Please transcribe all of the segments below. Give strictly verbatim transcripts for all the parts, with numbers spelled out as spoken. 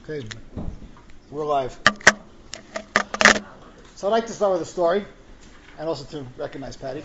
Okay, we're live. So I'd like to start with a story, and also to recognize Patty.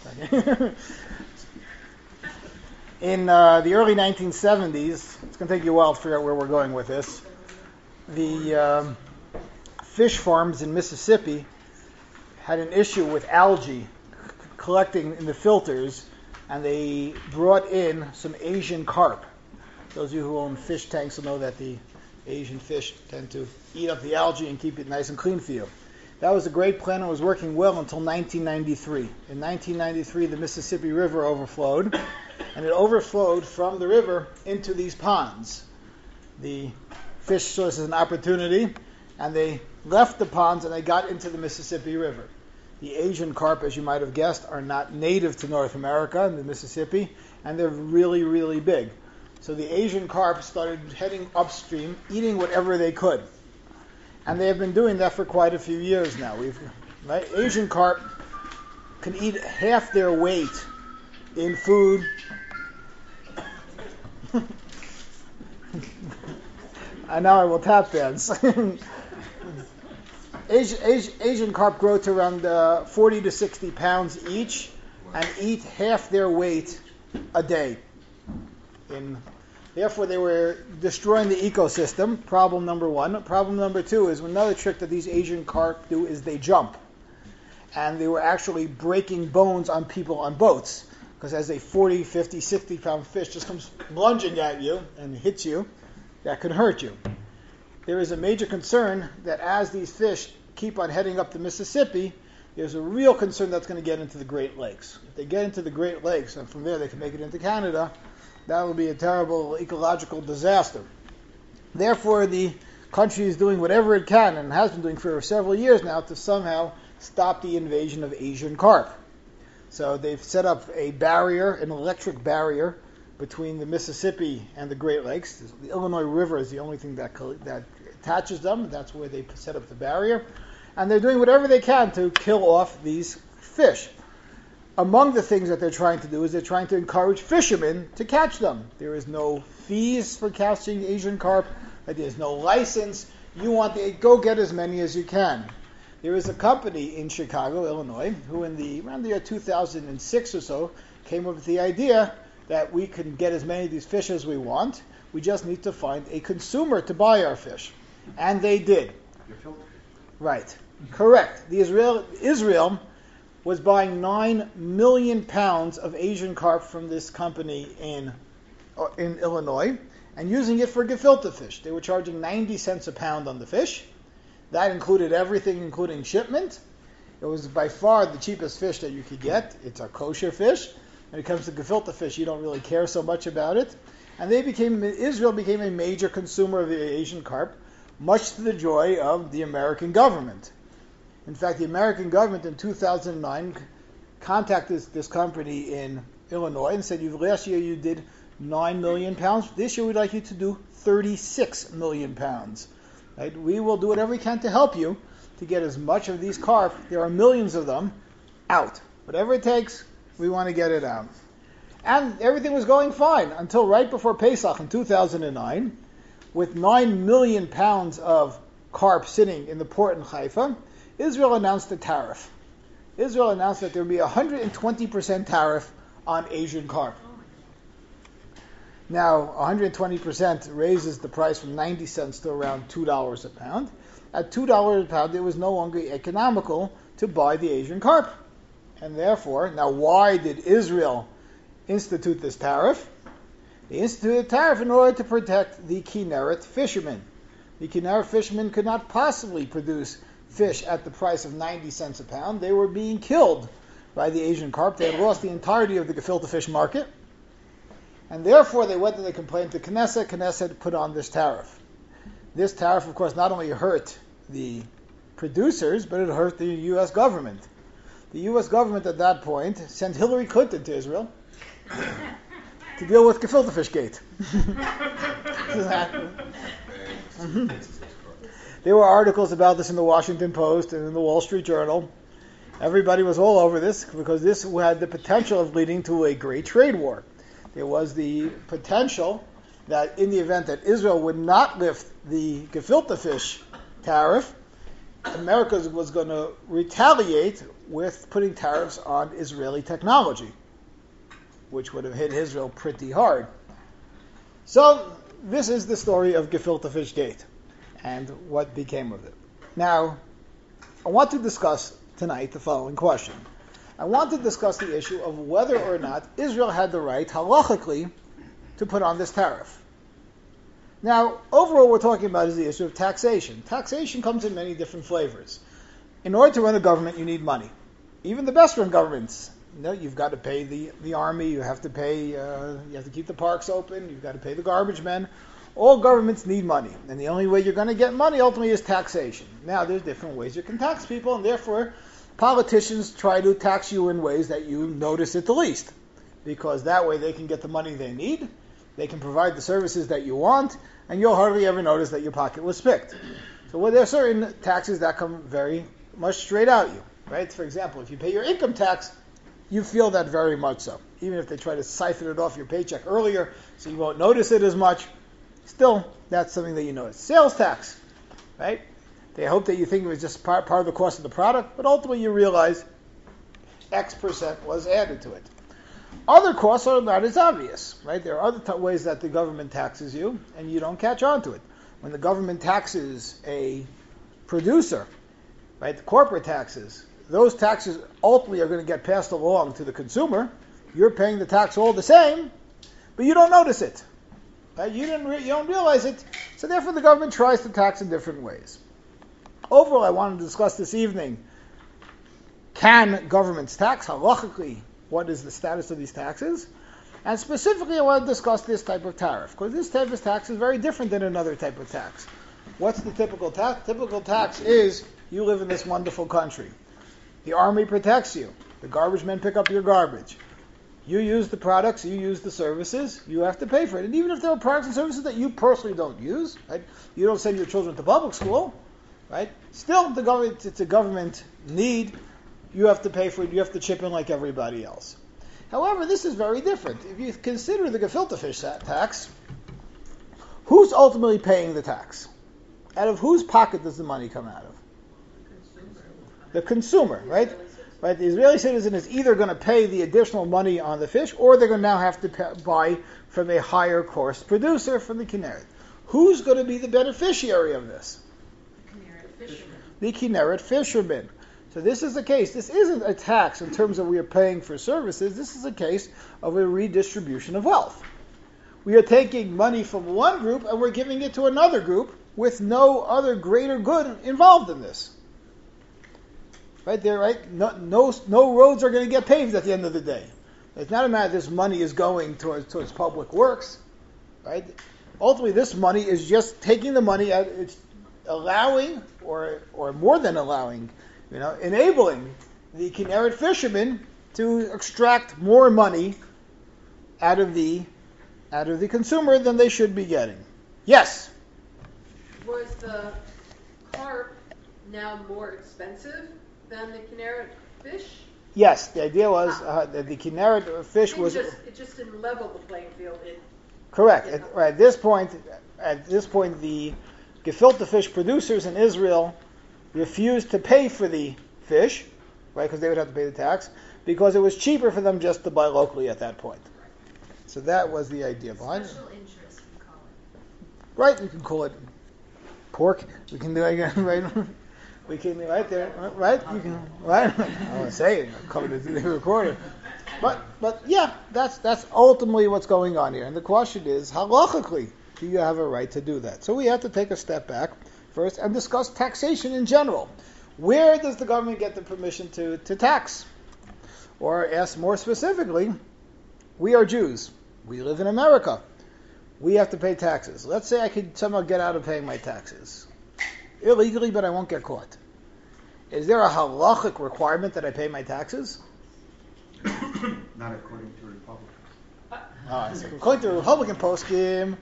In uh, the early nineteen seventies, it's going to take you a while to figure out where we're going with this, the um, fish farms in Mississippi had an issue with algae collecting in the filters, and they brought in some Asian carp. Those of you who own fish tanks will know that the Asian fish tend to eat up the algae and keep it nice and clean for you. That was a great plan and was working well until nineteen ninety-three. In nineteen ninety-three, the Mississippi River overflowed, and it overflowed from the river into these ponds. The fish saw this as an opportunity, and they left the ponds and they got into the Mississippi River. The Asian carp, as you might have guessed, are not native to North America and the Mississippi, and they're really, really big. So the Asian carp started heading upstream, eating whatever they could. And they have been doing that for quite a few years now. We've, right? Asian carp can eat half their weight in food. And now I will tap dance. Asian, Asian, Asian carp grow to around uh, forty to sixty pounds each and eat half their weight a day. In, therefore, they were destroying the ecosystem, problem number one. Problem number two is another trick that these Asian carp do is they jump. And they were actually breaking bones on people on boats. Because as a forty, fifty, sixty pound fish just comes lunging at you and hits you, that could hurt you. There is a major concern that as these fish keep on heading up the Mississippi, there's a real concern that's going to get into the Great Lakes. If they get into the Great Lakes, and from there they can make it into Canada, that will be a terrible ecological disaster. Therefore, the country is doing whatever it can, and has been doing for several years now, to somehow stop the invasion of Asian carp. So they've set up a barrier, an electric barrier, between the Mississippi and the Great Lakes. The Illinois River is the only thing that that attaches them. That's where they set up the barrier. And they're doing whatever they can to kill off these fish. Among the things that they're trying to do is they're trying to encourage fishermen to catch them. There is no fees for catching Asian carp. There's no license. You want to go get as many as you can. There is a company in Chicago, Illinois, who in the around the year two thousand six or so came up with the idea that we can get as many of these fish as we want. We just need to find a consumer to buy our fish. And they did. Your filter. Right. Correct. The Israel Israel was buying nine million pounds of Asian carp from this company in in Illinois and using it for gefilte fish. They were charging ninety cents a pound on the fish. That included everything, including shipment. It was by far the cheapest fish that you could get. It's a kosher fish. When it comes to gefilte fish, you don't really care so much about it. And they became Israel became a major consumer of the Asian carp, much to the joy of the American government. In fact, the American government in two thousand nine contacted this company in Illinois and said, last year you did nine million pounds. This year we'd like you to do thirty-six million pounds. Right? We will do whatever we can to help you to get as much of these carp, there are millions of them, out. Whatever it takes, we want to get it out. And everything was going fine until right before Pesach in two thousand nine, with nine million pounds of carp sitting in the port in Haifa, Israel announced a tariff. Israel announced that there would be a one hundred twenty percent tariff on Asian carp. Now, one hundred twenty percent raises the price from ninety cents to around two dollars a pound. At two dollars a pound, it was no longer economical to buy the Asian carp. And therefore, now why did Israel institute this tariff? They instituted a tariff in order to protect the Kinneret fishermen. The Kinneret fishermen could not possibly produce fish at the price of ninety cents a pound. They were being killed by the Asian carp. They had lost the entirety of the gefilte fish market. And therefore, they went and they complained to Knesset. Knesset put on this tariff. This tariff, of course, not only hurt the producers, but it hurt the U S government. The U S government at that point sent Hillary Clinton to Israel to deal with gefilte fish gate. There were articles about this in the Washington Post and in the Wall Street Journal. Everybody was all over this because this had the potential of leading to a great trade war. There was the potential that in the event that Israel would not lift the gefilte fish tariff, America was going to retaliate with putting tariffs on Israeli technology, which would have hit Israel pretty hard. So this is the story of gefilte fish gate and what became of it. Now, I want to discuss tonight the following question. I want to discuss the issue of whether or not Israel had the right, halachically, to put on this tariff. Now, overall, we're talking about is the issue of taxation. Taxation comes in many different flavors. In order to run a government, you need money. Even the best run governments, you know, you've got to pay the, the army, you have to pay, uh, you have to keep the parks open, you've got to pay the garbage men. All governments need money, and the only way you're going to get money ultimately is taxation. Now, there's different ways you can tax people, and therefore, politicians try to tax you in ways that you notice it the least, because that way they can get the money they need, they can provide the services that you want, and you'll hardly ever notice that your pocket was picked. So well, there are certain taxes that come very much straight at you, right? For example, if you pay your income tax, you feel that very much so. Even if they try to siphon it off your paycheck earlier, so you won't notice it as much, still, that's something that you notice. Sales tax, right? They hope that you think it was just part, part of the cost of the product, but ultimately you realize X percent was added to it. Other costs are not as obvious, right? There are other t- ways that the government taxes you, and you don't catch on to it. When the government taxes a producer, right, the corporate taxes, those taxes ultimately are going to get passed along to the consumer. You're paying the tax all the same, but you don't notice it. Right? You, didn't re- you don't realize it, so therefore the government tries to tax in different ways. Overall, I wanted to discuss this evening, can governments tax? Halachically, what is the status of these taxes? And specifically, I want to discuss this type of tariff, because this type of tax is very different than another type of tax. What's the typical tax? Typical tax is, you live in this wonderful country. The army protects you. The garbage men pick up your garbage. You use the products, you use the services, you have to pay for it. And even if there are products and services that you personally don't use, right? You don't send your children to public school, right? Still, the government, it's a government need. You have to pay for it. You have to chip in like everybody else. However, this is very different. If you consider the gefilte fish tax, who's ultimately paying the tax? Out of whose pocket does the money come out of? The consumer, right? Right. The Israeli citizen is either going to pay the additional money on the fish, or they're going to now have to pay, buy from a higher cost producer from the Kinneret. Who's going to be the beneficiary of this? The Kinneret fishermen. The Kinneret fishermen. So this is the case. This isn't a tax in terms of we are paying for services. This is a case of a redistribution of wealth. We are taking money from one group and we're giving it to another group with no other greater good involved in this. Right there, right? No, no, no roads are going to get paved at the end of the day. It's not a matter this money is going towards towards public works, right? Ultimately, this money is just taking the money out. It's allowing, or or more than allowing, you know, enabling the Kinneret fishermen to extract more money out of the out of the consumer than they should be getting. Yes. Was the carp now more expensive than the Kinneret fish? Yes, the idea was uh, that the Kinneret fish it was just, it just didn't level the playing field. It, correct. You know. At, right, at this point, at this point, the gefilte fish producers in Israel refused to pay for the fish, right, because they would have to pay the tax, because it was cheaper for them just to buy locally at that point. So that was the idea behind it. Special interest, we call it. Right, we can call it pork. We can do it, right? We can right there, right? You can, right? I want to say it. I'm coming to the recorder. But, but yeah, that's that's ultimately what's going on here. And the question is, halachically, do you have a right to do that? So we have to take a step back first and discuss taxation in general. Where does the government get the permission to, to tax? Or ask more specifically, we are Jews. We live in America. We have to pay taxes. Let's say I could somehow get out of paying my taxes. Illegally, but I won't get caught. Is there a halachic requirement that I pay my taxes? Not according to Republicans. Oh, so according to the Republican poskim.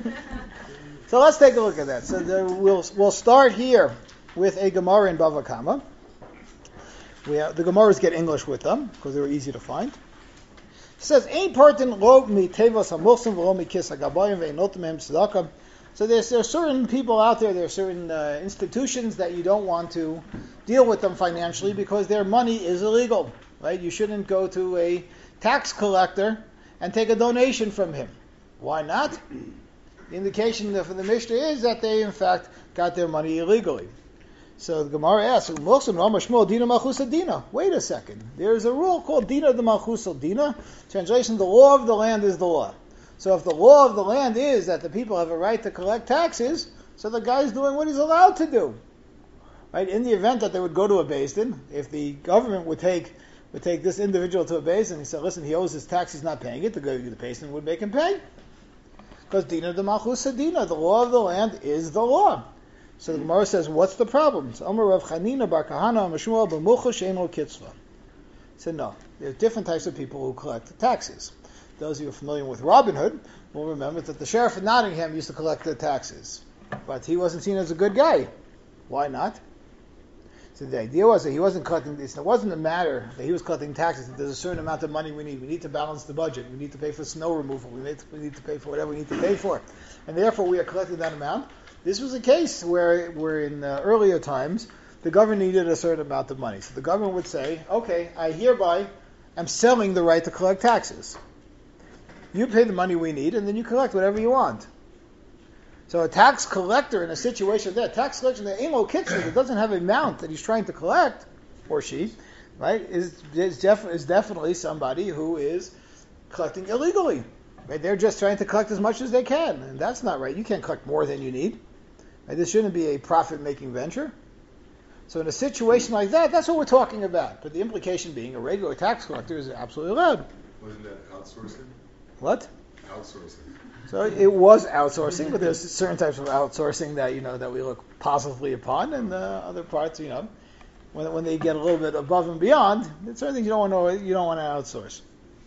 So let's take a look at that. So there, we'll we'll start here with a Gemara in Bava Kama. We have, the Gemaras get English with them because they were easy to find. says, "Ein partin lo mi tevas hamulsim v'lo mi kis hagabayim ve'enotim mehem tzedakah." So there's, there are certain people out there, there are certain uh, institutions that you don't want to deal with them financially because their money is illegal, right? You shouldn't go to a tax collector and take a donation from him. Why not? The indication for the Mishnah is that they, in fact, got their money illegally. So the Gemara asks, wait a second. There's a rule called Dina de Malchus Dina. Translation, the law of the land is the law. So if the law of the land is that the people have a right to collect taxes, so the guy's doing what he's allowed to do. Right? In the event that they would go to a Beis Din, if the government would take would take this individual to a Beis Din and he said, listen, he owes his tax, he's not paying it, the Beis Din would make him pay. Because Dina de Malchus Dina, the law of the land is the law. So the Gemara says, what's the problem? So Amar Rav Chanina bar Kahana Mashmuel b'mucha she'eno kitzva. He said, no, there's different types of people who collect the taxes. Those of you who are familiar with Robin Hood will remember that the sheriff of Nottingham used to collect the taxes. But he wasn't seen as a good guy. Why not? So the idea was that he wasn't collecting this. It wasn't a matter that he was collecting taxes. That there's a certain amount of money we need. We need to balance the budget. We need to pay for snow removal. We need to, we need to pay for whatever we need to pay for. And therefore we are collecting that amount. This was a case where, where in uh, earlier times, the government needed a certain amount of money. So the government would say, okay, I hereby am selling the right to collect taxes. You pay the money we need, and then you collect whatever you want. So a tax collector in a situation like that, tax collection that ain't no kitchen, that doesn't have an amount that he's trying to collect, or she, right, is is, def- is definitely somebody who is collecting illegally. Right? They're just trying to collect as much as they can, and that's not right. You can't collect more than you need. Right? This shouldn't be a profit-making venture. So in a situation like that, that's what we're talking about. But the implication being a regular tax collector is absolutely allowed. Wasn't that outsourcing? What? Outsourcing. So it was outsourcing, but there's certain types of outsourcing that you know that we look positively upon, and uh, other parts, you know, when when they get a little bit above and beyond, there's certain things you don't want to you don't want to outsource.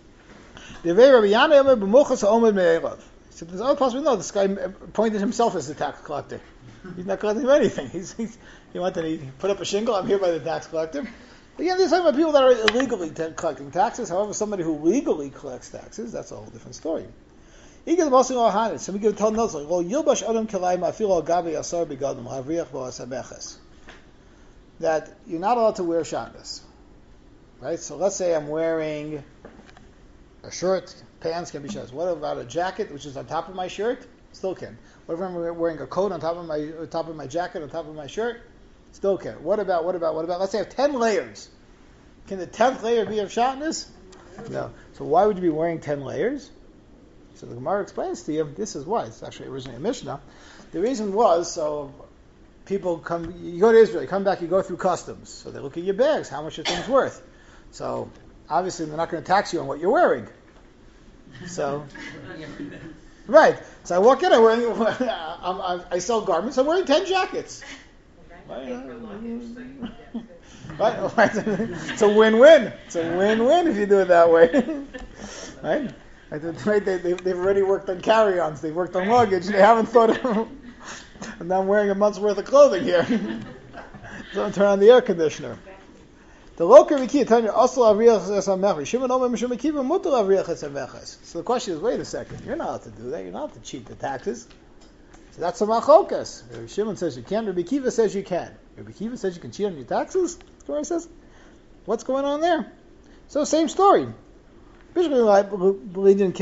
So there's other possibility. No, this guy appointed himself as the tax collector. He's not collecting anything. He's, he's he wanted to put up a shingle. I'm here by the tax collector. Again, there's talking about people that are illegally t- collecting taxes. However, somebody who legally collects taxes, that's a whole different story. So we can tell notes like, well, Yilbash Adam Kelaim Afilo Gabi Asar Bigadim Havriach Boasabeches. That you're not allowed to wear shabbos. Right? So let's say I'm wearing a shirt, pants can be shirts. What about a jacket which is on top of my shirt? Still can. What if I'm wearing a coat on top of my on top of my jacket, on top of my shirt? Still can. What about, what about, what about, let's say I have ten layers. Can the tenth layer be of shatnez? No. So why would you be wearing ten layers? So the Gemara explains to you, this is why. It's actually originally a Mishnah. The reason was, so people come, you go to Israel, you come back, you go through customs. So they look at your bags, how much are things worth? So obviously they're not going to tax you on what you're wearing. So, right. So I walk in, I, wear, I, I sell garments, I'm wearing ten jackets. Right? Right? It's a win-win. It's a win-win if you do it that way. Right? Right? They, they, they've already worked on carry-ons. They've worked on luggage. They haven't thought of... And now I'm wearing a month's worth of clothing here. So I'm turning on the air conditioner. The local Rikiya tell you also avriyach esameches. Shimon omer mishum akiva mutar avriyach esameches. So the question is, wait a second. You're not allowed to do that. You're not allowed to cheat the taxes. So that's a machokas. Shimon says you can. Rabbi Kiva says you can. Rabbi Kiva says you can cheat on your taxes. The Gemara says, what's going on there? So same story. I understand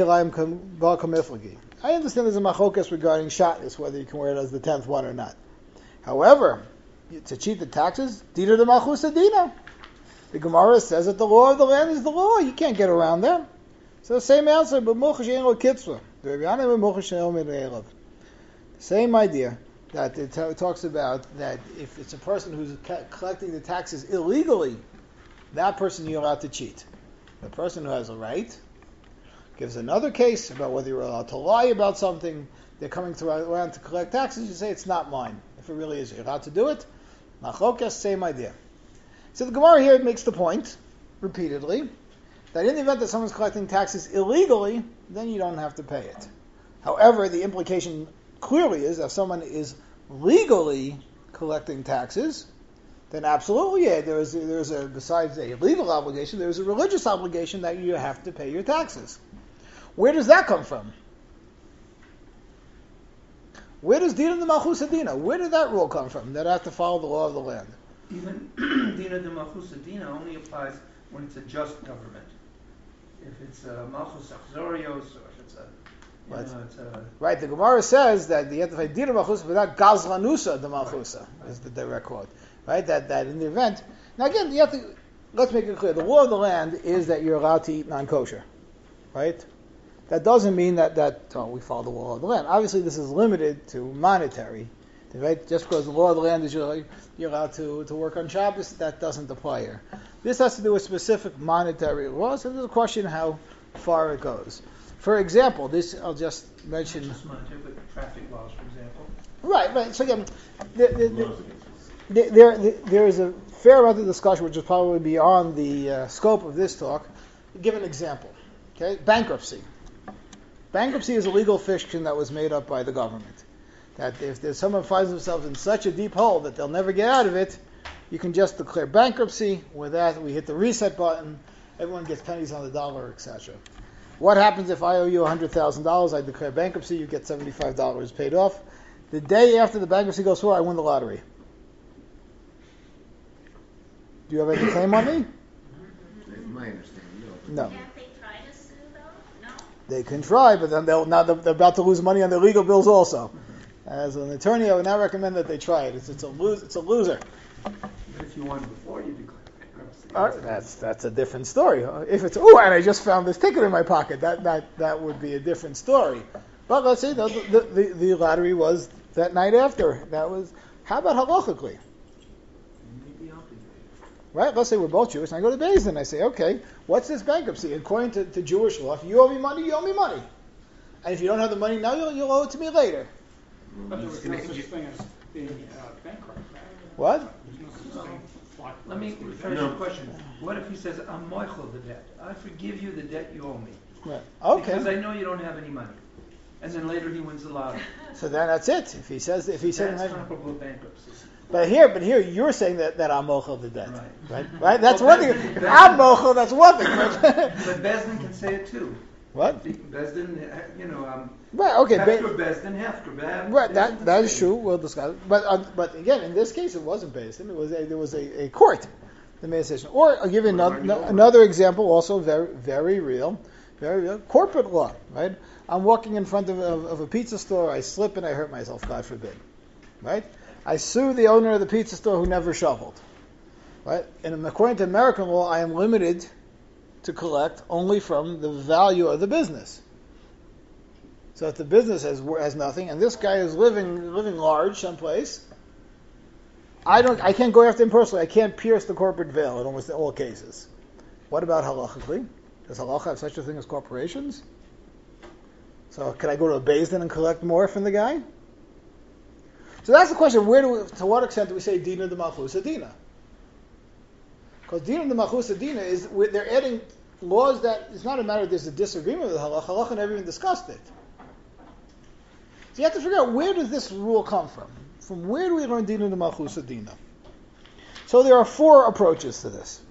there's a machokas regarding shatnez, whether you can wear it as the tenth one or not. However, to cheat the taxes, dina de malchus dina. The Gemara says that the law of the land is the law. You can't get around that. So the same answer, but kitzvah. The same idea that it t- talks about that if it's a person who's ca- collecting the taxes illegally, that person you're allowed to cheat. The person who has a right gives another case about whether you're allowed to lie about something. They're coming to, around to collect taxes. You say it's not mine. If it really is, you're allowed to do it. Machokas, same idea. So the Gemara here makes the point repeatedly that in the event that someone's collecting taxes illegally, then you don't have to pay it. However, the implication clearly is that if someone is legally collecting taxes, then absolutely, yeah, there is there is a besides a legal obligation, there is a religious obligation that you have to pay your taxes. Where does that come from? Where does Dina de Malchus Adina? Where did that rule come from? That I have to follow the law of the land. Even Dina de Malchus Adina only applies when it's a just government. If it's a Malchus Achzorios, or if it's a, you Right. know, it's a... Right, the Gemara says that you have to pay Dina Malchus without Gazlanusa de Malchusa, is the direct quote. Right, that, that in the event. Now again, you have to, let's make it clear, the law of the land is that you're allowed to eat non-kosher. Right? That doesn't mean that, that oh, we follow the law of the land. Obviously, this is limited to monetary. Right? Just because the law of the land is you're, you're allowed to, to work on Shabbos, that doesn't apply here. This has to do with specific monetary laws, and there's a question how far it goes. For example, this I'll just mention. Just monetary, but traffic laws, for example. Right, right. So again, the, the, the, the, there the, there is a fair amount of discussion, which is probably beyond the uh, scope of this talk. I'll give an example. Okay, bankruptcy. Bankruptcy is a legal fiction that was made up by the government. That if there's someone finds themselves in such a deep hole that they'll never get out of it, you can just declare bankruptcy. With that, we hit the reset button. Everyone gets pennies on the dollar, et cetera. What happens if I owe you one hundred thousand dollars? I declare bankruptcy. You get seventy-five dollars paid off. The day after the bankruptcy goes through, I win the lottery. Do you have any claim on me? That's my understanding. No. Can't they try to sue though? No? They can try, but then they'll now they're, they're about to lose money on their legal bills also. As an attorney, I would not recommend that they try it. It's, it's a lose. It's a loser. But if you won before you declare bankruptcy... All right, that's that's a different story. If it's oh, and I just found this ticket in my pocket, that that that would be a different story. But let's say the the, the, the lottery was that night after. That was how about halachically? Maybe I'll be Right? Let's say we're both Jewish, and I go to Beis Din and I say, okay, what's this bankruptcy? According to, to Jewish law, if you owe me money, you owe me money. And if you don't have the money now, you'll, you'll owe it to me later. But there was no such thing as being uh, bankrupt, right? What? There's no such thing. like- Let me rephrase No. the question. What if he says, I'm moichel the debt? I forgive you the debt you owe me. Right. Because I Okay. know you don't have any money. And then later he wins the lottery. So then that's it. If he says, if he says, That's comparable to bankruptcy. but here, but here, you're saying that, that I'm mochel the debt. Right. Right? Right? That's Well, one thing. Beis Din- If I'm mochel, that's one thing. But But Bezdin can say it too. what? Bezdin, uh, you know, um, Right. Okay. Hefker Ba- Bezdin, Hefker Bezdin. right. That that is true. We'll discuss. It. But uh, but again, in this case, it wasn't based. It was a, there was a, a court that made a decision. Or I'll give you another no, another example, also very very real, very real. Corporate law. Right. I'm walking in front of, of, of a pizza store. I slip and I hurt myself. God forbid. Right. I sue the owner of the pizza store who never shoveled. Right. And according to American law, I am limited to collect only from the value of the business. So if the business has has nothing, and this guy is living living large someplace, I don't, I can't go after him personally. I can't pierce the corporate veil in almost all cases. What about halachically? Does halacha have such a thing as corporations? So can I go to a Beis Din and collect more from the guy? So that's the question. Where do we, to what extent do we say dina de malchus dina? Because dina de malchus dina is they're adding laws that it's not a matter of there's a disagreement with halacha. Halacha never even discussed it. So you have to figure out where does this rule come from? From where do we learn dina de malchus dina? So there are four approaches to this.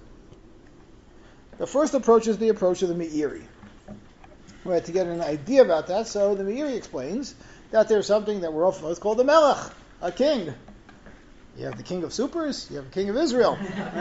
The first approach is the approach of the Meiri. Right, to get an idea about that, so the Meiri explains that there's something that we're all familiar with called the Melech, a king. You have the king of supers, you have the king of Israel.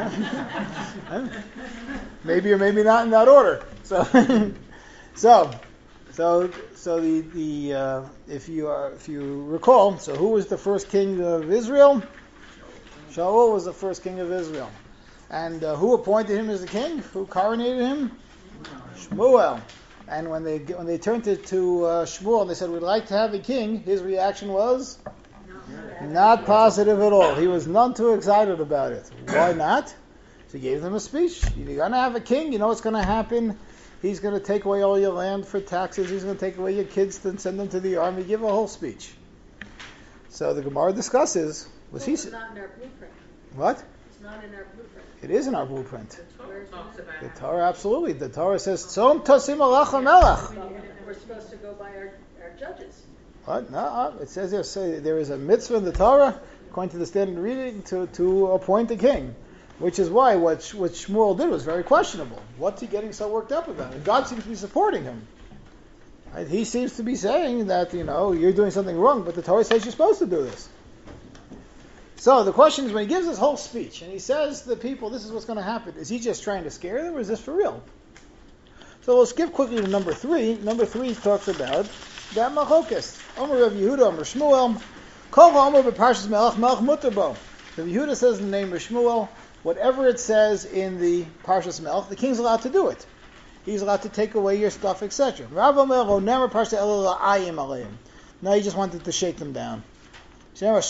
Maybe or maybe not in that order. So, so, so, so the the uh, if you are if you recall, so who was the first king of Israel? Shaul was the first king of Israel, and uh, who appointed him as the king? Who coronated him? Shmuel. And when they when they turned to, to uh, Shmuel and they said, we'd like to have a king, his reaction was not positive at all. He was none too excited about it. Why not? So he gave them a speech. You're going to have a king. You know what's going to happen? He's going to take away all your land for taxes. He's going to take away your kids and send them to the army. Give a whole speech. So the Gemara discusses. Was Well, he? it's not in our blueprint. What? It's not in our blueprint. It is in our blueprint. Where is it? The Torah, absolutely. The Torah says, "Tzom tosim alach melech." We're supposed to go by our, our judges. What? No, uh, it says there, say, there is a mitzvah in the Torah. according to the standard reading, to, to appoint a king. Which is why what, what Shmuel did was very questionable. What's he getting so worked up about? And God seems to be supporting him. Right? He seems to be saying that, you know, you're doing something wrong, but the Torah says you're supposed to do this. So the question is, when he gives this whole speech, and he says to the people, this is what's going to happen, is he just trying to scare them, or is this for real? So we'll skip quickly to number three. Number three talks about that Machokas. Omer Rav Yehuda, Omer Shmuel. Kol Omer b'Parshas Melech, Melech Mutar bo. Rav Yehuda says in the name of Shmuel, whatever it says in the Parshas Melech, the king's allowed to do it. He's allowed to take away your stuff, et cetera. Rav Omer lo nemer Parsha elo la'ayim aleim. No, he just wanted to shake them down. He's,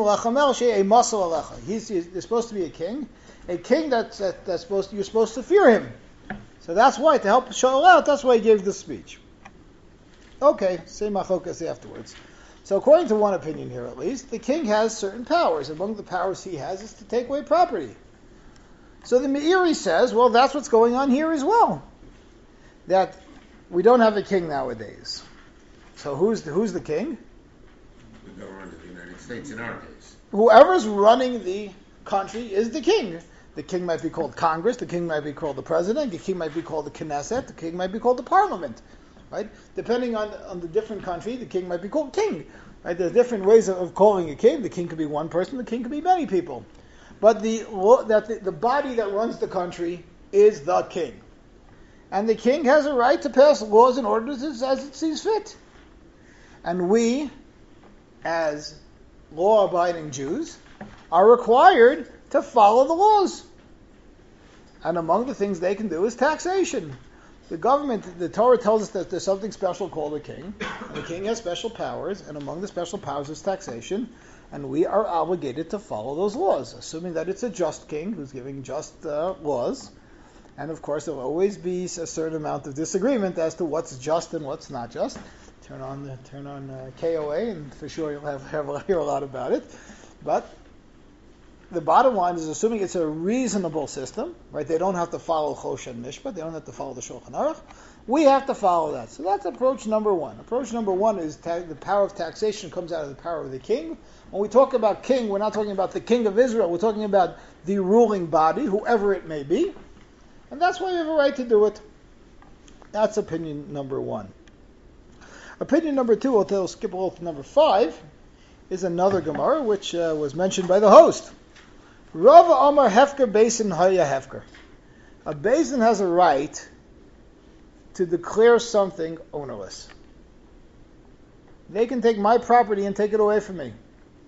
he's, he's supposed to be a king, a king that's that, that's supposed to, you're supposed to fear him. So that's why, to help show out, that's why he gave the speech. Okay, say machokas afterwards. So according to one opinion here at least, the king has certain powers. Among the powers he has is to take away property. So the Meiri says, well, that's what's going on here as well. That we don't have a king nowadays. So who's the, who's the king? The government of the United States in our case. Whoever's running the country is the king. The king might be called Congress, the king might be called the president, the king might be called the Knesset, the king might be called the parliament. Right? Depending on, on the different country, the king might be called king. Right? There are different ways of, of calling a king. The king could be one person, the king could be many people. But the that the, the body that runs the country is the king. And the king has a right to pass laws and ordinances as it sees fit. And we, as law-abiding Jews, are required to follow the laws. And among the things they can do is taxation. The government, the Torah tells us that there's something special called a king. And the king has special powers, and among the special powers is taxation. And we are obligated to follow those laws, assuming that it's a just king who's giving just uh, laws. And of course, there will always be a certain amount of disagreement as to what's just and what's not just. Turn on the, turn on uh, K O A, and for sure you'll have, have hear a lot about it. But the bottom line is, assuming it's a reasonable system, right? They don't have to follow Choshen Mishpat, they don't have to follow the Shulchan Aruch. We have to follow that. So that's approach number one. Approach number one is ta- the power of taxation comes out of the power of the king. When we talk about king, we're not talking about the king of Israel. We're talking about the ruling body, whoever it may be. And that's why we have a right to do it. That's opinion number one. Opinion number two, we'll, we'll skip a little to number five, is another Gemara, which uh, was mentioned by the host. Rava Amar Hefker Basin Haya Hefker. A basin has a right to declare something ownerless. They can take my property and take it away from me.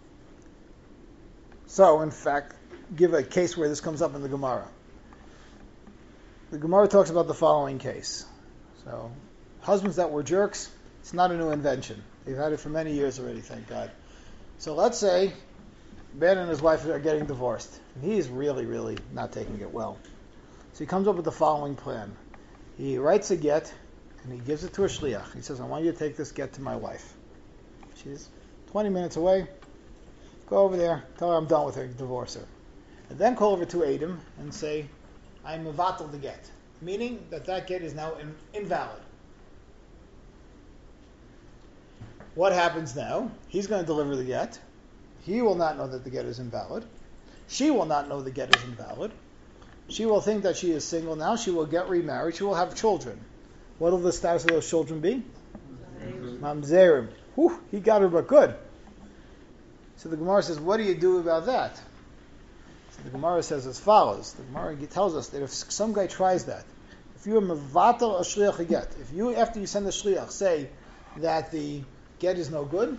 So, in fact, give a case where this comes up in the Gemara. The Gemara talks about the following case. So, husbands that were jerks, it's not a new invention. They've had it for many years already, thank God. So let's say Ben and his wife are getting divorced. And he is really, really not taking it well. So he comes up with the following plan. He writes a get, and he gives it to a shliach. He says, I want you to take this get to my wife. She's twenty minutes away. Go over there, tell her I'm done with her, divorce her. And then call over to Adam and say, I'm mevatel the get. Meaning that that get is now in, invalid. What happens now? He's going to deliver the get. He will not know that the get is invalid. She will not know the get is invalid. She will think that she is single now. She will get remarried. She will have children. What will the status of those children be? Mamzerim. Whew, he got her but good. So the Gemara says, what do you do about that? So the Gemara says as follows. The Gemara tells us that if some guy tries that, if you are mevatel a shliach a get, if you, after you send the shliach, say that the get is no good,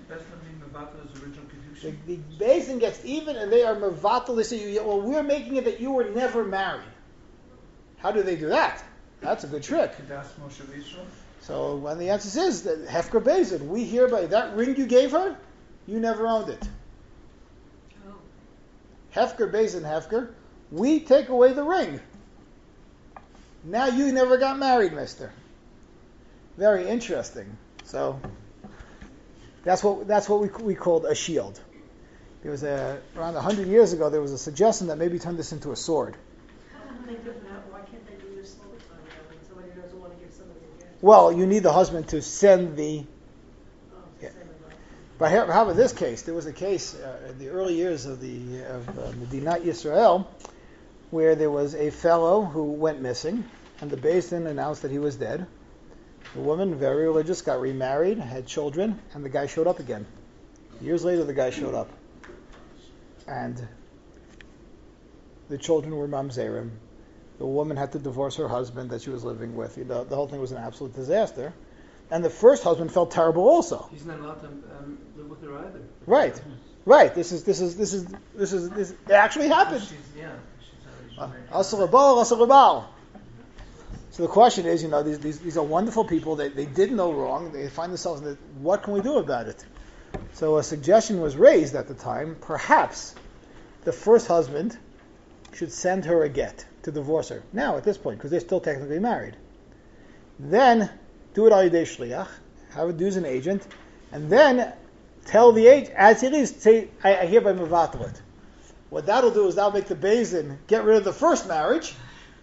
the, the basin gets even and they are mevatel. They say, well, we're making it that you were never married. How do they do that? That's a good trick. So when the answer is that Hefker Bezin, we hereby, that ring you gave her, you never owned it. Oh. Hefker Bezin Hefker, we take away the ring. Now you never got married, mister. Very interesting. So that's what that's what we we called a shield. There was a around a hundred years ago there was a suggestion that maybe turn this into a sword. Why can't they do this all the time now when somebody doesn't want to give somebody a gift? Well, you need the husband to send the. Oh, Yeah. same as that. But how how about this case? There was a case uh, in the early years of the of uh, Medinat Yisrael where there was a fellow who went missing, and the Beis Din announced that he was dead. The woman, very religious, got remarried, had children, and the guy showed up again. Years later, the guy showed up, and the children were mamzerim. The woman had to divorce her husband that she was living with. You know, the whole thing was an absolute disaster. And the first husband felt terrible also. He's not allowed to um, live with her either. Right, right. This is this is this is this is this. It actually happened. She's, yeah. She's already married. Asur lebal, asur lebal. So the question is, you know, these these, these are wonderful people. They they did no wrong. They find themselves in the, what can we do about it? So a suggestion was raised at the time. Perhaps the first husband should send her a get to divorce her now at this point because they're still technically married. Then do it al yidei shliach, have it do as an agent, and then tell the agent as it is. Say, I, I hereby mevatel it. What that'll do is that'll make the Beis Din get rid of the first marriage.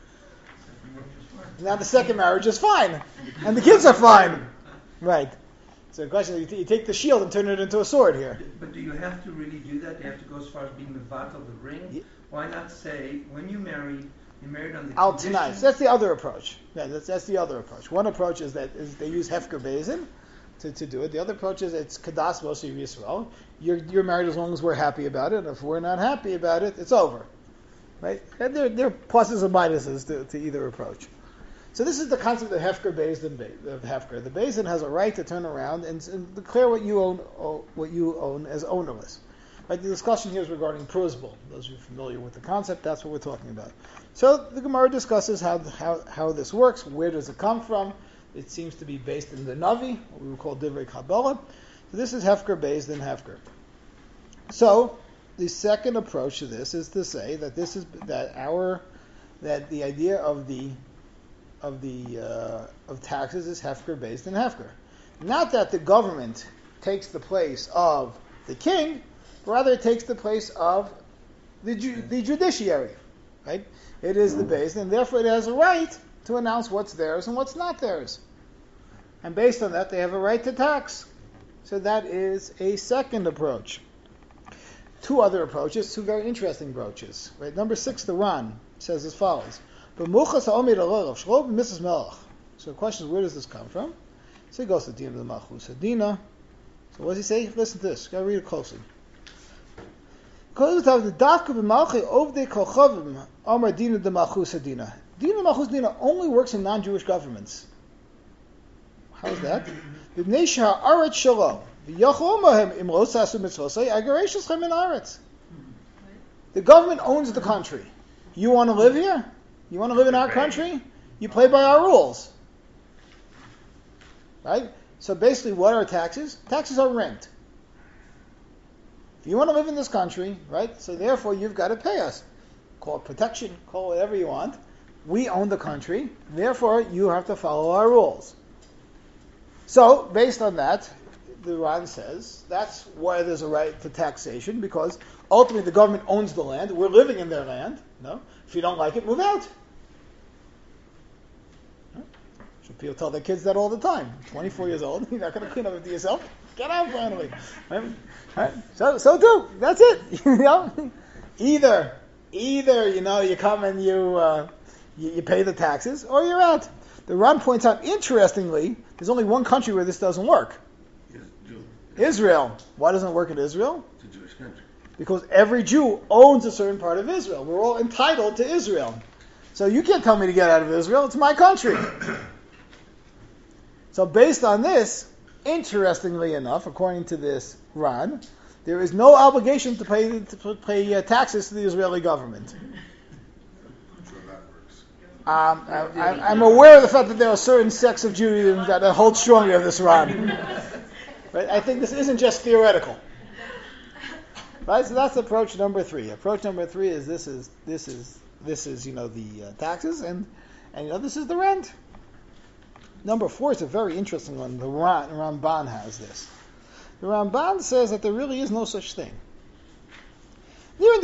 Now the second marriage is fine, and the kids are fine. Right. So the question is, you, t- you take the shield and turn it into a sword here. But do you have to really do that? Do you have to go as far as being mevatel the ring? Yeah. Why not say, when you marry, you're married on the Al condition... Tanai. So that's the other approach. Yeah, that's, that's the other approach. One approach is that is they use Hefker Beis Din to, to do it. The other approach is it's Kadas Moshe Yisrael. You're, you're married as long as we're happy about it. If we're not happy about it, it's over. Right? And there, there are pluses and minuses to, to either approach. So this is the concept of Hefker Beis Din of Hefker. The Beis Din has a right to turn around and, and declare what you own what you own as ownerless. Right? The discussion here is regarding pruzbul. Those who are familiar with the concept, that's what we're talking about. So the Gemara discusses how how, how this works. Where does it come from? It seems to be based in the Navi, what we would call Divrei Kabbalah. So this is Hefker Beis Din Hefker. So the second approach to this is to say that this is that our that the idea of the of the uh, of taxes is Hefker Beis Din Hefker. Not that the government takes the place of the king, but rather it takes the place of the ju- the judiciary. Right? It is the Beis Din, and therefore it has a right to announce what's theirs and what's not theirs. And based on that, they have a right to tax. So that is a second approach. Two other approaches, two very interesting approaches. Right? Number six, the Ran says as follows. So the question is, where does this come from? So he goes to Dina of the Malchus Dina. So what does he say? Listen to this. Gotta read it closely. Dina Malchus Dina only works in non-Jewish governments. How is that? The government owns the country. You want to live here? You want to live in our country? You play by our rules. Right? So basically, what are taxes? Taxes are rent. If you want to live in this country, right? So therefore, you've got to pay us. Call it protection, call it whatever you want. We own the country. Therefore, you have to follow our rules. So, based on that, the Ran says that's why there's a right to taxation, because ultimately the government owns the land. We're living in their land. No, if you don't like it, move out. So people tell their kids that all the time. twenty-four years old, you're not going to clean up after yourself. Get out finally. Right? Right? So, so do. That's it. You know, either, either you know, you come and you, uh, you you pay the taxes, or you're out. The Ran points out, interestingly, there's only one country where this doesn't work. Yes, Jew. Israel. Why doesn't it work in Israel? It's a Jewish country. Because every Jew owns a certain part of Israel. We're all entitled to Israel. So you can't tell me to get out of Israel. It's my country. So based on this, interestingly enough, according to this Ran, there is no obligation to pay to pay uh, taxes to the Israeli government. I'm sure that works. Um, I, I, I'm aware of the fact that there are certain sects of Judaism that hold strongly of this Ran. Right? I think this isn't just theoretical. Right? So that's approach number three. Approach number three is this is this is this is you know the uh, taxes and and you know this is the rent. Number four is a very interesting one. The Ran, Ramban has this. The Ramban says that there really is no such thing. Number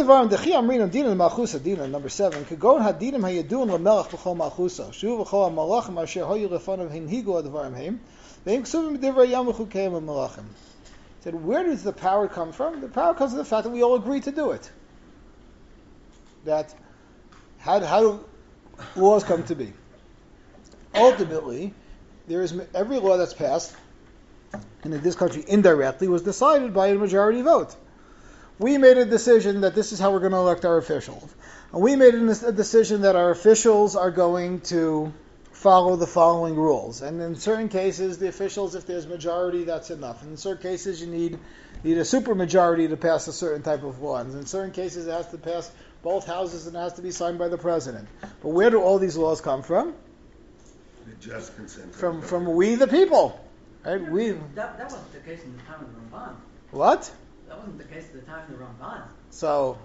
seven. Kagon hadinim hayadun lamelach b'chol malchusa. Shu v'chol malachim asher hoyu lefonav hinhigu advarim heim. Ve'im ksuvim b'divrei yam v'chukeim malachim. said, where does the power come from? The power comes from the fact that we all agree to do it. That how, how do laws come to be? Ultimately, there is every law that's passed in this country indirectly was decided by a majority vote. We made a decision that this is how we're going to elect our officials. And we made a decision that our officials are going to follow the following rules. And in certain cases, the officials, if there's majority, that's enough. And in certain cases, you need, need a supermajority to pass a certain type of law. And in certain cases, it has to pass both houses and it has to be signed by the president. But where do all these laws come from? The just consent. From from we the people. Right? We. That, that wasn't the case in the time of the Ramban. What? That wasn't the case at the time of the Ramban. So,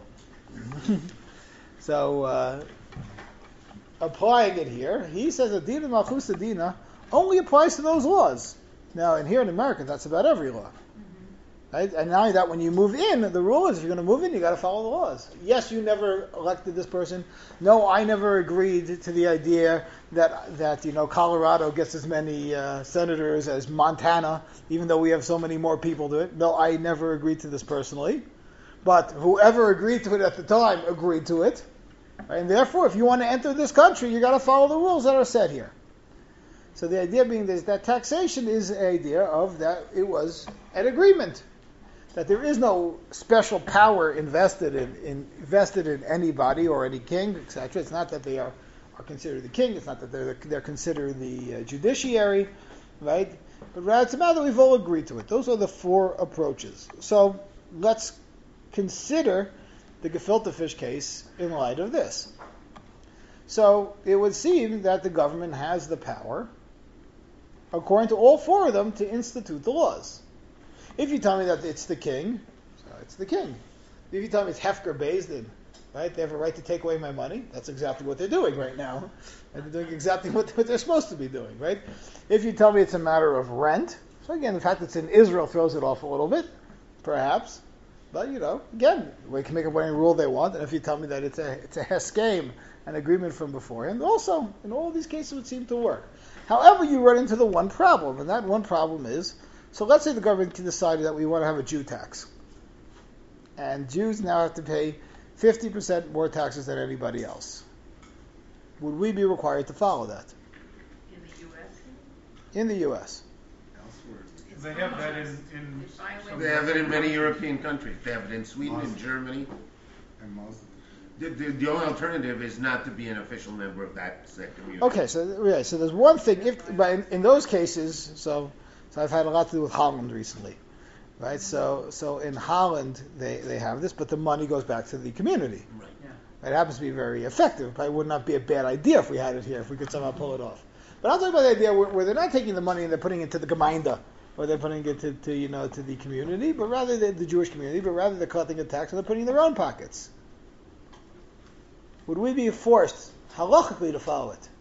so uh, applying it here, he says that Dina Malchus Dina only applies to those laws. Now, in here in America, that's about every law. Mm-hmm. Right? And not only that, when you move in, the rule is if you're going to move in, you got to follow the laws. Yes, you never elected this person. No, I never agreed to the idea that that you know Colorado gets as many uh, senators as Montana, even though we have so many more people to it. No, I never agreed to this personally. But whoever agreed to it at the time agreed to it. Right? And therefore, if you want to enter this country, you got to follow the rules that are set here. So the idea being is that taxation is an idea of that it was an agreement. That there is no special power invested in, in invested in anybody or any king, et cetera. It's not that they are, are considered the king. It's not that they're they're considered the uh, judiciary, right? But rather it's a matter that we've all agreed to it. Those are the four approaches. So let's consider the gefilte fish case in light of this. So it would seem that the government has the power, according to all four of them, to institute the laws. If you tell me that it's the king, so it's the king. If you tell me it's Hefker Beis Din, right? They have a right to take away my money. That's exactly what they're doing right now. And they're doing exactly what, what they're supposed to be doing, right? If you tell me it's a matter of rent, so again, the fact that it's in Israel throws it off a little bit, perhaps. But, you know, again, we can make up any rule they want. And if you tell me that it's a it's a heskem, an agreement from beforehand, also, in all these cases, it would seem to work. However, you run into the one problem, and that one problem is, so let's say the government can decide that we want to have a Jew tax. And Jews now have to pay fifty percent more taxes than anybody else. Would we be required to follow that? In the U S? In the U S They have that in, in If I went- They have it in many European countries. They have it in Sweden, in Muslim. Germany. And Muslim. The, the, the only alternative is not to be an official member of that, that community. Okay, so yeah, so there's one thing. If but in, in those cases, so so I've had a lot to do with Holland recently, right? So so in Holland they, they have this, but the money goes back to the community. Right. Yeah. It happens to be very effective. Probably would not be a bad idea if we had it here, if we could somehow pull it off. But I'm talking about the idea where, where they're not taking the money and they're putting it to the Gemeinde, or they're putting it to, to you know to the community, but rather the, the Jewish community, but rather they're collecting a tax and they're putting it in their own pockets. Would we be forced halachically to follow it?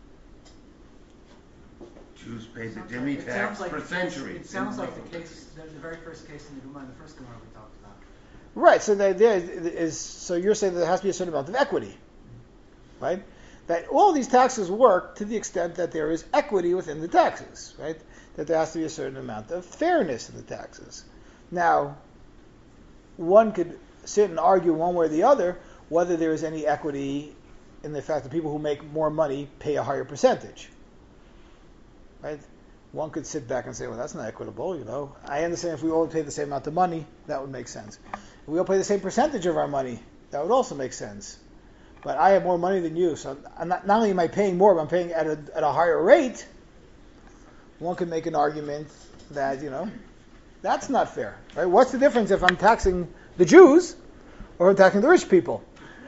Jews paid the Sounds demi like- it tax sounds like for the case- centuries. It sounds like the case, the, the very first case in the Gemara, the first Gemara we talked about. Right. So the idea is, is so you're saying that there has to be a certain amount of equity, right? That all these taxes work to the extent that there is equity within the taxes, right? That there has to be a certain amount of fairness in the taxes. Now, one could sit and argue one way or the other whether there is any equity in the fact that people who make more money pay a higher percentage, right? One could sit back and say, well, that's not equitable, you know. I understand if we all pay the same amount of money, that would make sense. If we all pay the same percentage of our money, that would also make sense. But I have more money than you, so I'm not, not only am I paying more, but I'm paying at a, at a higher rate. One could make an argument that, you know, that's not fair, right? What's the difference if I'm taxing the Jews or I'm taxing the rich people?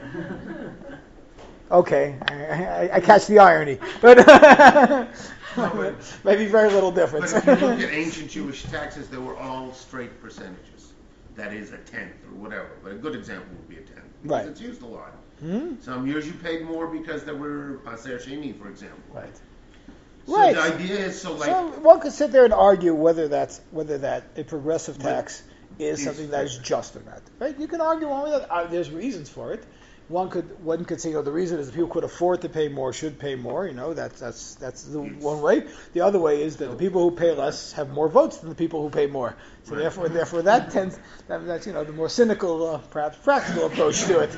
Okay, I, I, I catch the irony, but maybe very little difference. But if you look at ancient Jewish taxes, they were all straight percentages. That is a tenth or whatever. But a good example would be a tenth. Because Right. it's used a lot. Hmm? Some years you paid more because there were Paser Sheni, for example. Right. So Right. the idea is, so like, So one could sit there and argue whether that's whether that a progressive But tax is is something that is just or not. Right? You can argue one way or the other. Uh, There's reasons for it. one could one could say, you know, the reason is that people could afford to pay more should pay more. You know, that's that's that's the one way. The other way is that the people who pay less have more votes than the people who pay more. So therefore, therefore that tends that, that's you know the more cynical, uh, perhaps practical approach to it.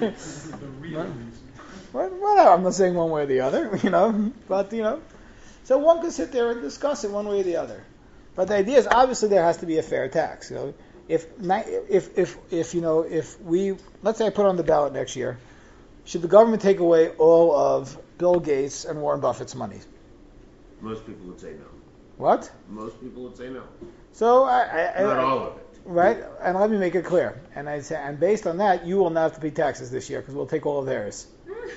Well, whatever. I'm not saying one way or the other, you know, but you know, so one could sit there and discuss it one way or the other. But the idea is obviously there has to be a fair tax. You know, if if if if you know if we let's say I put on the ballot next year. Should the government take away all of Bill Gates and Warren Buffett's money? Most people would say no. What? Most people would say no. So I, I, Not I, all of it. Right, and let me make it clear. And I say, and based on that, you will not have to pay taxes this year because we'll take all of theirs.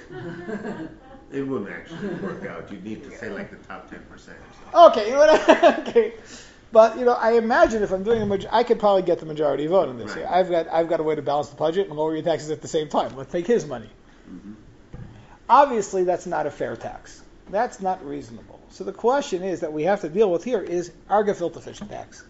It wouldn't actually work out. You'd need to say like the top ten percent or something. Okay, you know what? okay. But you know, I imagine if I'm doing a majority, I could probably get the majority vote on this. Right. I've got I've got a way to balance the budget and lower your taxes at the same time. Let's take his money. Mm-hmm. Obviously, that's not a fair tax. That's not reasonable. So the question is that we have to deal with here is our gefilte fish tax.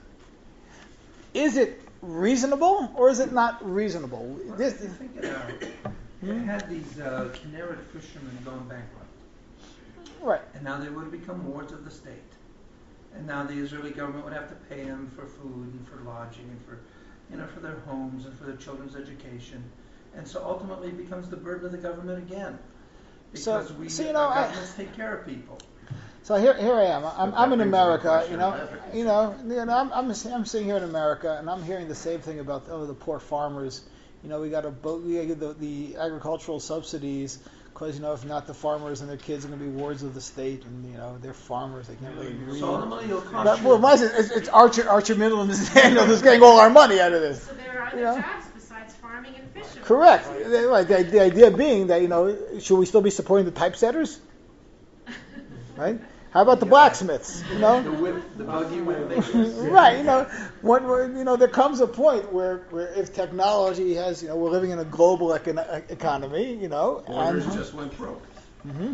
Is it reasonable or is it not reasonable? Well, This, if you think it out, they had these uh, Kinneret fishermen gone bankrupt, right. and now they would have become wards of the state. And now the Israeli government would have to pay them for food and for lodging and for, you know, for their homes and for their children's education. And so ultimately it becomes the burden of the government again. So- Because we, so, you uh, know, I- governments take care of people. So here, here I am. I'm, But I'm that in brings up a America, question you know, of ethics. you know, you know I'm, I'm, I'm sitting here in America, and I'm hearing the same thing about oh the poor farmers. You know, we got to we got to get the, the agricultural subsidies because you know if not the farmers and their kids are going to be wards of the state, and you know they're farmers, they can't really read. So ultimately it'll cost But, you. well, my, it's, it's Archer Archer Midland is who's getting all our money out of this. So there are other You know? jobs besides farming and fishing. Correct. Right. The, the idea being that you know, should we still be supporting the typesetters? Right. How about the blacksmiths? You know. The whip, the buggy whip makers. Right, you know, when, when you know there comes a point where, where if technology has, you know, we're living in a global econ- economy, you know, Borders and just went broke. hmm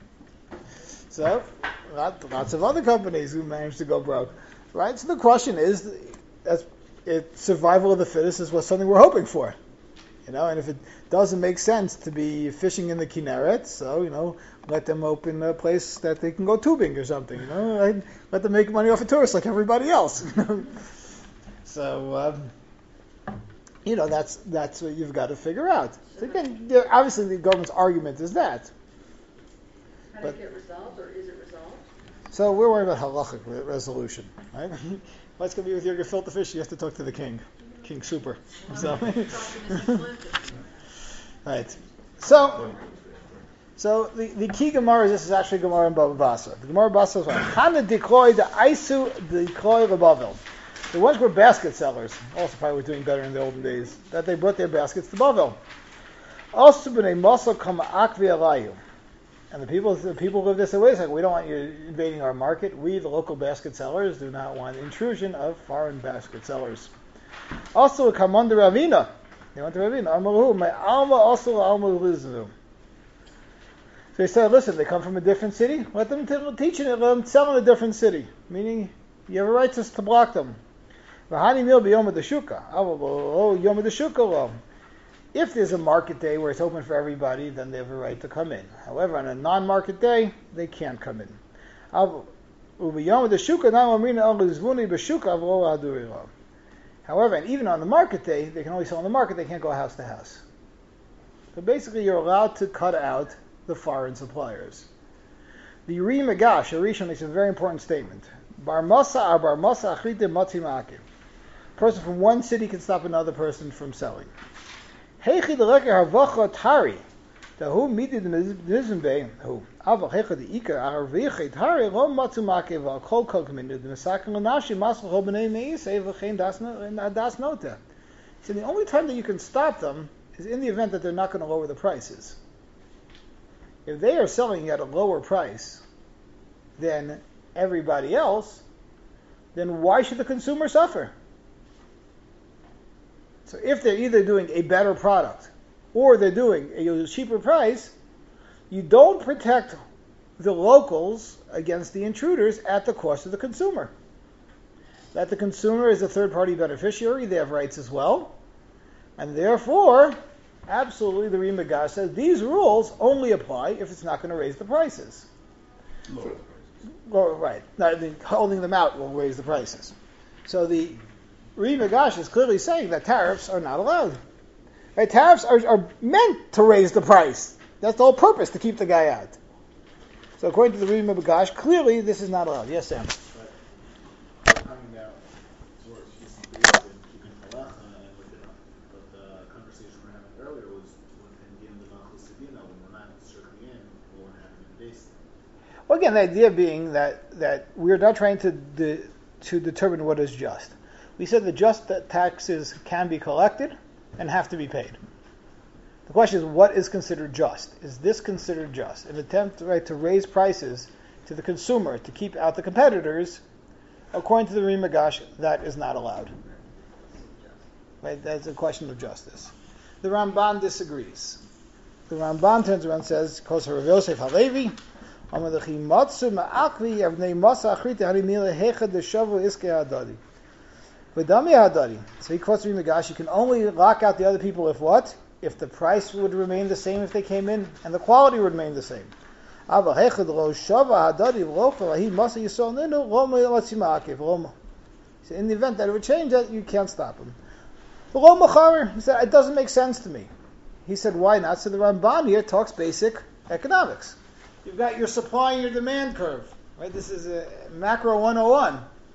so lot, lots of other companies who managed to go broke, right? So the question is, that's it, survival of the fittest is what something we're hoping for, you know, and if it doesn't make sense to be fishing in the Kinneret, so you know, let them open a place that they can go tubing or something, you know, right? Let them make money off of tourists like everybody else. You know? So, um, you know, that's that's what you've got to figure out. So again, there- obviously the government's argument is that. How But- did it get resolved, or is it resolved? So we're worried about halachic re- resolution, right? What's going to be with your gefilte fish? You have to talk to the king, King Super. So, right. So, so the, the key Gemara is this is actually Gemara in Baba Basra. The Gemara Basra is like, Hana dikoi the aisu dikoi lebavel. The ones were basket sellers. Also probably were doing better in the olden days. That they brought their baskets to Bavel. Also b'nei masa kama akvi alayu. And the people, the people live this way. It's like we don't want you invading our market. We, the local basket sellers, do not want intrusion of foreign basket sellers. Also, Kamon de Ravina. They went to Ravina. Amaru, my alma also alma liznu. So they said, listen, they come from a different city. Let them t- teach it. Let them sell in a different city. Meaning, you have a right to, to block them. V'hani mil b'yom ha'deshuka. Oh, yom ha'deshuka lo. If there's a market day where it's open for everybody, then they have a right to come in. However, on a non-market day, they can't come in. However, and even on the market day, they can only sell on the market, they can't go house to house. So basically, you're allowed to cut out the foreign suppliers. The Ri Magash, Arishon, makes a very important statement. Bar Masa ar Bar Masa achite matzi ma'akev. A person from one city can stop another person from selling. Heichi the leker havacha tari, the who midid mizmbe who ava heichi the ikar arviche tari lo matzu ma'akev al kol kol kaminid the mesaken l'nashi masl ho b'nei meisei v'chein das das nota. So the only time that you can stop them is in the event that they're not going to lower the prices. If they are selling at a lower price than everybody else, then why should the consumer suffer? So if they're either doing a better product or they're doing a cheaper price, you don't protect the locals against the intruders at the cost of the consumer. That the consumer is a third-party beneficiary, they have rights as well, and therefore, absolutely the Ri Migash says these rules only apply if it's not going to raise the prices. Lower the prices. Well, right. No, the, holding them out will raise the prices. So the Ri Migash is clearly saying that tariffs are not allowed. Right? Tariffs are, are meant to raise the price. That's the whole purpose, to keep the guy out. So according to the Ri Migash, clearly this is not allowed. Yes, Sam? Coming out towards keeping halacha, and with the, but the conversation we were having earlier was when in the Malchus Sedina, when we're not strictly in, what would happen in base. Well, again, the idea being that, that we're not trying to de, to determine what is just. We said that just that taxes can be collected and have to be paid. The question is, what is considered just? Is this considered just? An attempt, right, to raise prices to the consumer to keep out the competitors, according to the Ri Migash, that is not allowed. Right? That's a question of justice. The Ramban disagrees. The Ramban turns around and says, "Kos Rav Yosef Halevi, Amalechi Matsu Ma'akli Avnei Masa Achriti Harimila Hecha Deshavu Iske Hadadi." V'dami Hadadi. So he quotes Ri Migash. You can only lock out the other people if what? If the price would remain the same if they came in, and the quality would remain the same. So in the event that it would change that, you can't stop him. He said, it doesn't make sense to me. He said, why not? So the Ramban here talks basic economics. You've got your supply and your demand curve. Right? This is a macro one oh one.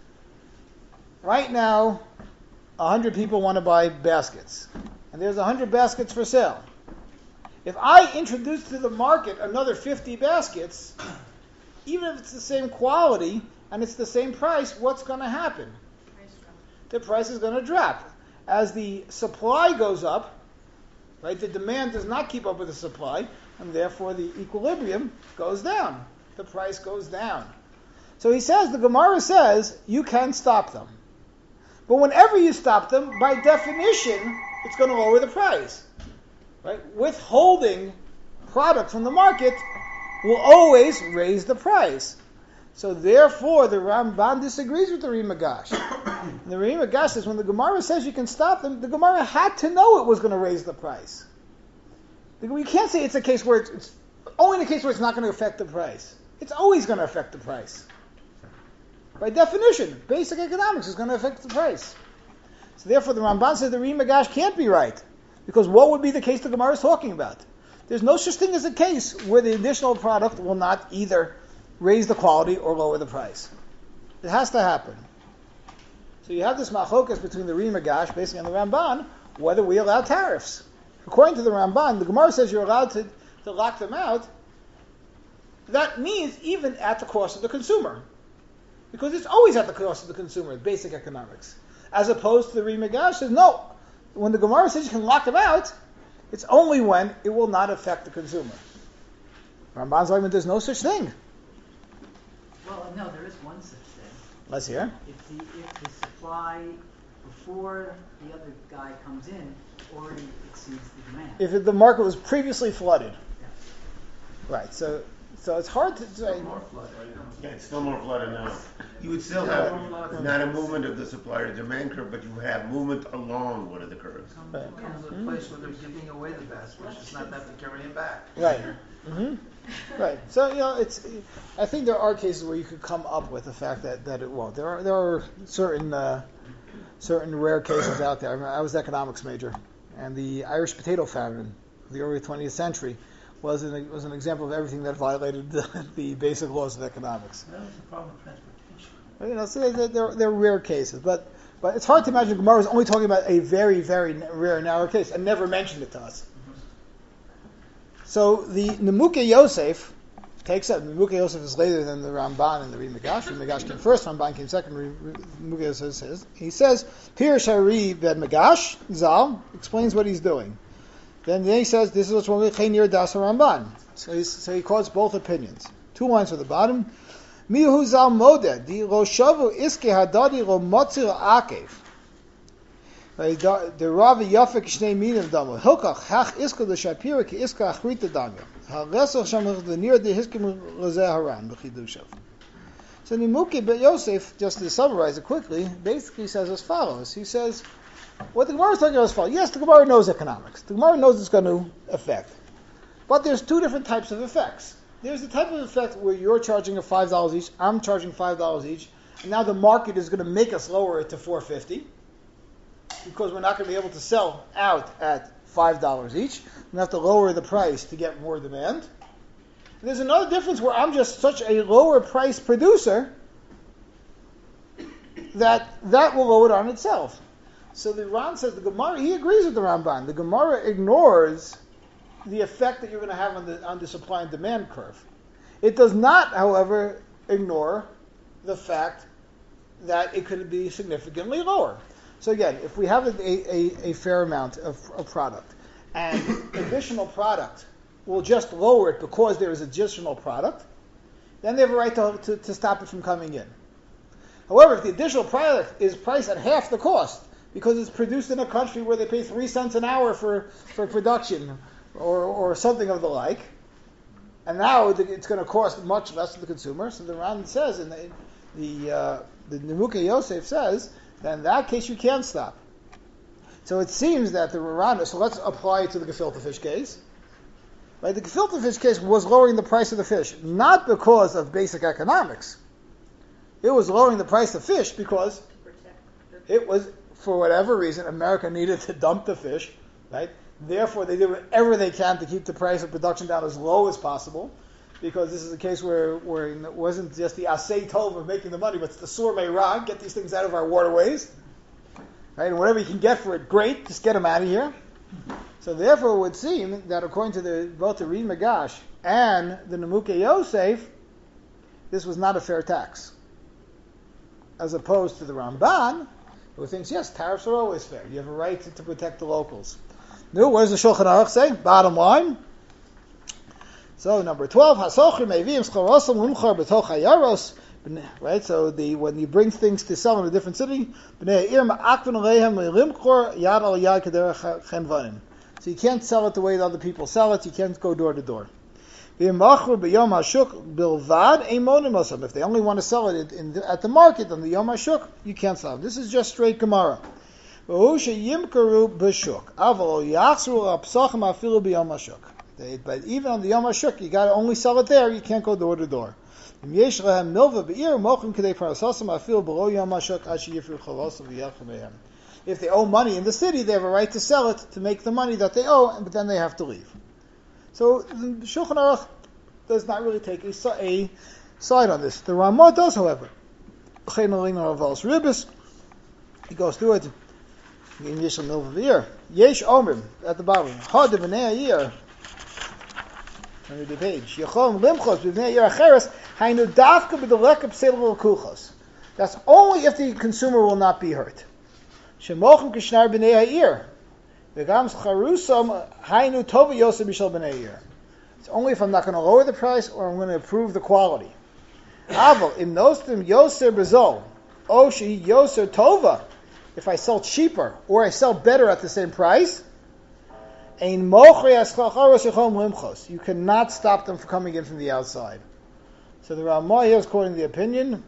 Right now, one hundred people want to buy baskets. And there's one hundred baskets for sale. If I introduce to the market another fifty baskets, even if it's the same quality and it's the same price, what's going to happen? The price is going to drop. As the supply goes up, right, the demand does not keep up with the supply, and therefore the equilibrium goes down. The price goes down. So he says, the Gemara says, you can stop them. But whenever you stop them, by definition, it's going to lower the price. Right? Withholding product from the market will always raise the price. So therefore, the Ramban disagrees with the Ri Migash. The Ri Migash says when the Gemara says you can stop them, the Gemara had to know it was going to raise the price. We can't say it's a case where it's, it's only in a case where it's not going to affect the price. It's always going to affect the price. By definition, basic economics is going to affect the price. So therefore, the Ramban says the Ri Migash can't be right. Because what would be the case the Gemara is talking about? There's no such thing as a case where the additional product will not either raise the quality or lower the price. It has to happen. So you have this machokas between the Ri Migash, basically, and the Ramban, whether we allow tariffs. According to the Ramban, the Gemara says you're allowed to, to lock them out. That means even at the cost of the consumer. Because it's always at the cost of the consumer, basic economics. As opposed to the Ri Migash says, no, when the Gemara says you can lock them out, it's only when it will not affect the consumer. Ramban's argument, there's no such thing. Well, no, there is one such thing. Let's hear. If the if the supply before the other guy comes in already exceeds the demand. If the market was previously flooded. Yeah. Right, so so it's hard to say. More flood, right? Yeah, it's still more flooded now. You would still have not a movement of the supply or demand curve, but you would have movement along one of the curves. Come Right. comes a place where they're giving away the baskets, just not have to carry them back. Right. Mm-hmm. Right. So, you know, it's. I think there are cases where you could come up with the fact that, that it won't. There are there are certain uh, certain rare cases out there. I, mean, I was an economics major, and the Irish potato famine of the early twentieth century was an was an example of everything that violated the, the basic laws of economics. That was the problem with transportation. You know, so they're, they're, they're rare cases, but but it's hard to imagine Gemara is only talking about a very very rare narrow case and never mentioned it to us. So the Nemuke Yosef takes up. Nemuke Yosef is later than the Ramban and the Ri Migash. Ri Migash came first, Ramban came second. Nemuke Yosef says he says Pirush Hari Ben Migash Zal explains what he's doing. Then, then he says this is what's wrong with Chaynir Das Ramban. So, he's, so he quotes both opinions. Two lines at the bottom. Mihu Zal Modeh Di Lo Shavu Iske Hadadi Lo Motzir Akev. The Rav Yafik Shnei Minim Damo Hilkach Hach Iska the Shapira Ki Iska Achrita Damo Halesoch Shamach the Near the Hiskim Lazeh Haran B'Chidushav. So Nemuke Ben Yosef, just to summarize it quickly, basically says as follows. He says What the Gemara is talking about is false. Yes, the Gemara knows economics. The Gemara knows it's going to affect. But there's two different types of effects. There's the type of effect where you're charging a five dollars each, I'm charging five dollars each, and now the market is going to make us lower it to four dollars and fifty cents because we're not going to be able to sell out at five dollars each. We have to lower the price to get more demand. And there's another difference where I'm just such a lower price producer that that will lower it on itself. So the Ran says the Gemara, he agrees with the Ramban. The Gemara ignores the effect that you're going to have on the on the supply and demand curve. It does not, however, ignore the fact that it could be significantly lower. So again, if we have a, a, a fair amount of, of product, and additional product will just lower it because there is additional product, then they have a right to, to, to stop it from coming in. However, if the additional product is priced at half the cost, because it's produced in a country where they pay three cents an hour for, for production, or, or something of the like, and now it's going to cost much less to the consumer. So the Ran says, and the the, uh, the Nimukei Yosef says, that in that case you can stop. So it seems that the Ran, so let's apply it to the gefilte fish case. Right, the gefilte fish case was lowering the price of the fish, not because of basic economics. It was lowering the price of fish because it was, for whatever reason, America needed to dump the fish, right? Therefore, they did whatever they can to keep the price of production down as low as possible, because this is a case where, where it wasn't just the asay tov of making the money, but it's the sur meirah, get these things out of our waterways, right? And whatever you can get for it, great, just get them out of here. So therefore, it would seem that according to the, both the Ri Magash and the Nimukei Yosef, this was not a fair tax, as opposed to the Ramban, who thinks, yes, tariffs are always fair. You have a right to, to protect the locals. No, what does the Shulchan Aruch say? Bottom line. So number twelve, Hasocher meivim schorosam lumchar b'toch hayaros. Right. So the when you bring things to sell in a different city, b'nei ir ma'akvin aleihem limchor yad al yad kederech chenvanim. So you can't sell it the way that other people sell it. You can't go door to door. If they only want to sell it in the, at the market on the Yom HaShuk, you can't sell it. This is just straight Gemara. But even on the Yom HaShuk, you got to only sell it there. You can't go door to door. If they owe money in the city, they have a right to sell it to make the money that they owe, but then they have to leave. So the Shulchan Aruch does not really take a, a side on this. The Ramah does, however. He goes through it in Yishal Milvavir. Yesh Omrim at the bottom. Ha de b'nei ayir. Under the page. Yachom limchos b'nei ayir acheres. Hainu davka b'delekab sedel kuchos. That's only if the consumer will not be hurt. Shemochem kishnar b'nei ayir. V'gam charusam hainu tova yosef b'shal b'nei ayir. It's only if I'm not going to lower the price or I'm going to improve the quality. Aval im nostim yoser b'zol. O shehi yoser tova. If I sell cheaper or I sell better at the same price, you cannot stop them from coming in from the outside. So the Ramah here is quoting the opinion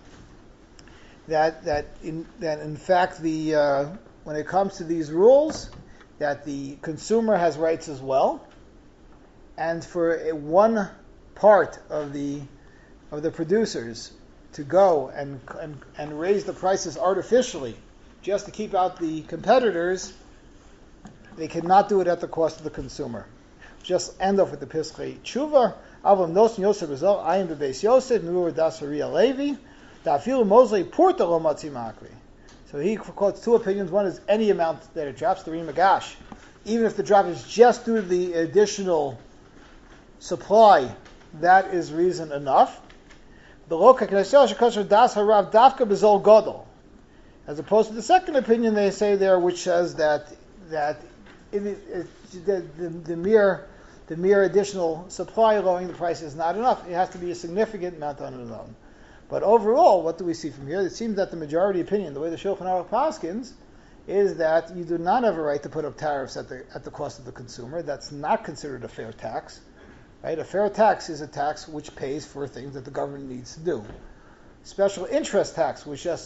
that that in that in fact the uh, when it comes to these rules, that the consumer has rights as well, and for a, one part of the of the producers to go and and, and raise the prices artificially, just to keep out the competitors, they cannot do it at the cost of the consumer. Just end off with the Pischei Tshuva. Avam Nosin Yosef Rizal, I am the base Yosef, Nur Das Uriah Levi, Dafilu Mosley Porta Lo Matzi Makri. So he quotes two opinions. One is any amount that it drops, the Ri Magash. Even if the drop is just due to the additional supply, that is reason enough. The Loka Knesel Shekosher Das Harav Dafka Bezol Godol. As opposed to the second opinion they say there, which says that that it, it, the, the, the mere the mere additional supply lowering the price is not enough. It has to be a significant amount on its own. But overall, what do we see from here? It seems that the majority opinion, the way the Shulchan Aruch paskins, is that you do not have a right to put up tariffs at the at the cost of the consumer. That's not considered a fair tax. Right? A fair tax is a tax which pays for things that the government needs to do. Special interest tax, which just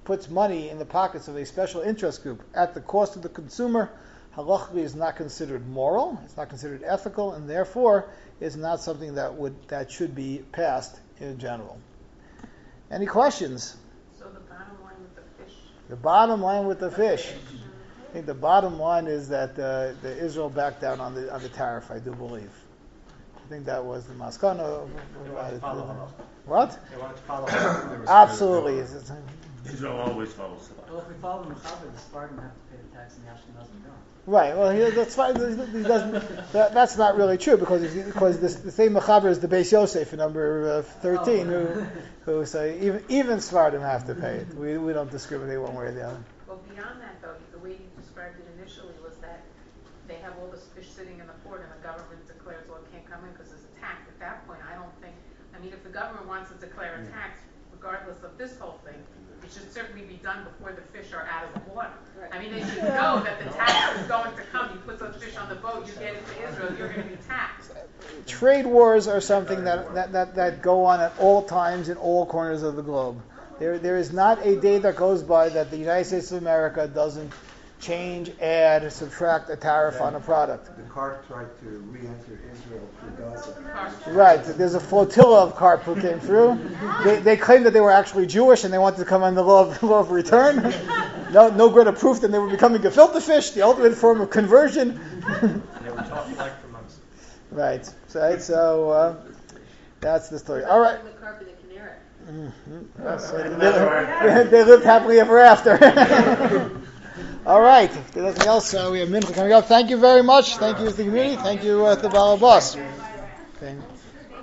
puts money in the pockets of a special interest group at the cost of the consumer, halachically is not considered moral, it's not considered ethical, and therefore is not something that would that should be passed in general. Any questions? So the bottom line with the fish. The bottom line with the fish. I think the bottom line is that uh, the Israel backed down on the on the tariff. I do believe. I think that was the maskana. What? They wanted to follow up. Absolutely. Israel always follows the Well, if we follow the Mechaber, the Spartan have to pay the tax and the Ashkenazim don't. Right. Well, he, that's fine. He doesn't, that, that's not really true because because this, the same Mechaber is the Beis Yosef in number uh, thirteen, oh. who who say even even Sfardim have to pay it. We we don't discriminate one way or the other. Well, beyond that though, the way you described it initially was that they have all this fish sitting in the port and the government declares, well, it can't come in because there's a tax. At that point, I don't think, I mean, if the government wants to declare a tax, regardless of this whole thing, it should certainly be done before the fish are out of the water. I mean, they should know that the tax is going to come. You put those fish on the boat, you get into Israel, you're going to be taxed. Trade wars are something that, that, that, that go on at all times in all corners of the globe. There there is not a day that goes by that the United States of America doesn't change, add, subtract a tariff on a product. The carp tried to re-enter Israel through Gaza. Right. There's a flotilla of carp who came through. They, they claimed that they were actually Jewish and they wanted to come on the law of, law of return. No no greater proof than they were becoming gefilte fish, the ultimate form of conversion. They were talking like for months. Right. So, so uh, that's the story. All right. The carp and the canary. Mm-hmm. Yes, so they, they lived happily ever after. All right. If there's nothing else, uh, we have mincha coming up. Thank you very much. Thank you to the community. Thank you uh, to the Balabas. Okay.